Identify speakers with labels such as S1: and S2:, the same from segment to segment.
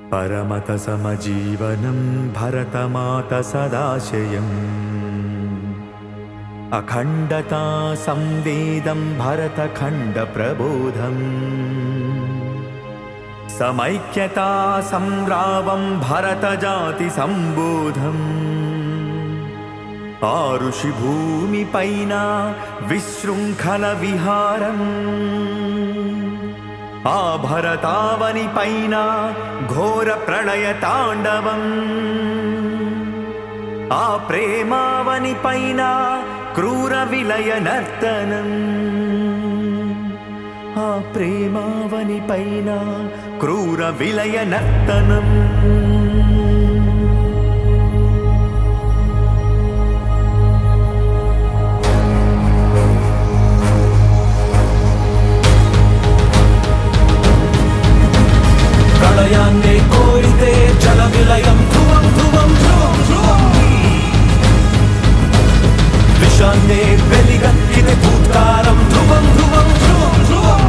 S1: परमत समजीवनं भरतमात सदाशयम् अखण्डता संवेदं भरतखण्ड प्रबोधम् समैक्यता संरावं भरतजाति संबोधम् आरुषि भूमिपैन विशृङ्खल विहारम् आ भरतावनिपैन घोर प्रलय ताण्डवम् आ प्रेमावनिपैन क्रूर विलय नर्तनम् आ प्रेमावनिपैन क्रूर विलय नर्तनम्
S2: ప్రళయాన్నే కోరితే జల విలయం ధ్రువం ధ్రువం ధ్రువం ధ్రువం విషాన్నే వెలిగక్కితే భూత్కారం ధ్రువం ధ్రువం ధ్రువం ధ్రువం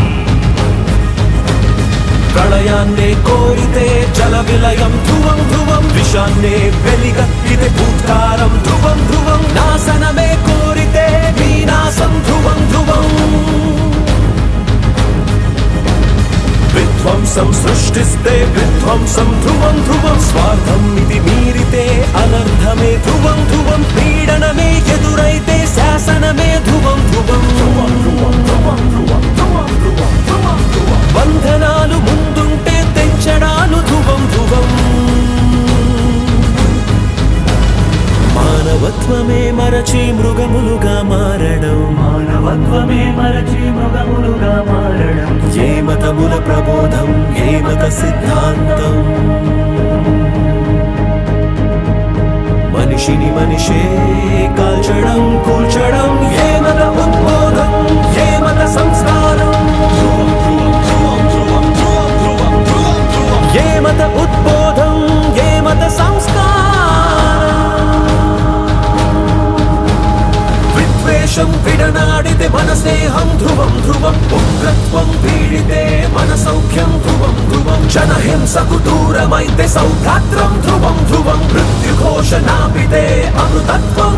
S2: ప్రళయాన్నే కోరితే జల విలయం ధ్రువం ధ్రువం విషాన్నే వెలిగక్కితే భూత్కారం ధ్రువం ధ్రువం నాశనమే కోరితే వినాశం ధ్రువం ధ్రువం విధ్వంసం సృష్టిస్తే విధ్వంసం ధ్రువం ధ్రువం స్వార్థం ఇది మీరితే అనర్థమే ధ్రువం ధ్రువం పీడనమే ఎదురైతే శాసనమే ధ్రువం ధ్రువం బంధనాలు ముందుంటే తెంచడాలు ధ్రువం ధ్రువం మానవత్వమే మరచి మృగములుగా మారడం మానవత్వమే మరచి మృగములుగా మారడం ఏ మతముల ప్రబోధం ఏ మత సిద్ధాంతం మనిషిని మనిషే కాల్చడం కూల్చడం ఏ మత ఉద్బోధం ఏ మత సంస్కారం ఏ మత ఉద్బోధం ఏ మత సంస్కారం విద్వేషం విడనాడితే మన స్నేహం ధ్రువం ధ్రువం ఉగ్రత్వం పీడితే మన సౌఖ్యం ధ్రువం ధ్రువం జనహింసకు దూరమైతే సౌభ్రాత్రం ధ్రువం ధ్రువం మృత్యుఘోష నాపితే అమృతత్వం